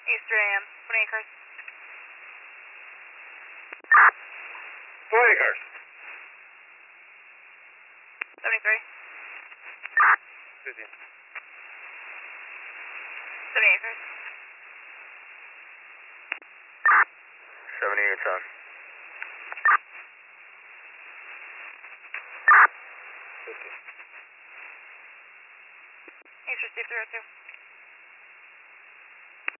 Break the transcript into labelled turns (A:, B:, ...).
A: Easter AM, 28 cars.
B: 20 cars.
A: 73.
B: 15.
A: 78 cars.
B: 78 truck. 50.
A: East received 302.